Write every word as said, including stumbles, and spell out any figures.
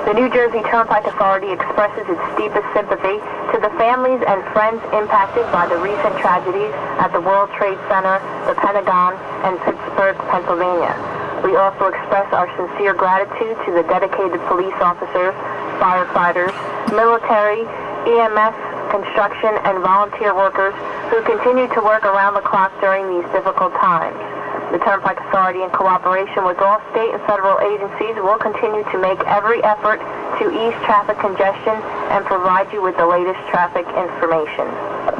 The New Jersey Turnpike Authority expresses its deepest sympathy to the families and friends impacted by the recent tragedies at the World Trade Center, the Pentagon, and Pittsburgh, Pennsylvania. We also express our sincere gratitude to the dedicated police officers, firefighters, military, E M S, construction, and volunteer workers who continue to work around the clock during these difficult times. The Turnpike Authority, in cooperation with all state and federal agencies, will continue to make every effort to ease traffic congestion and provide you with the latest traffic information.